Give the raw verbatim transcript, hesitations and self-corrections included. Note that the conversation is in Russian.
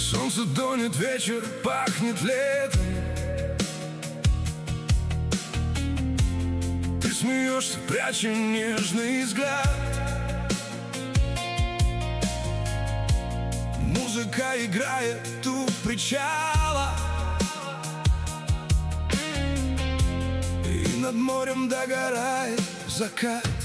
Солнце тонет, вечер пахнет летом. Ты смеешься, пряча нежный взгляд. Музыка играет у причала, и над морем догорает закат.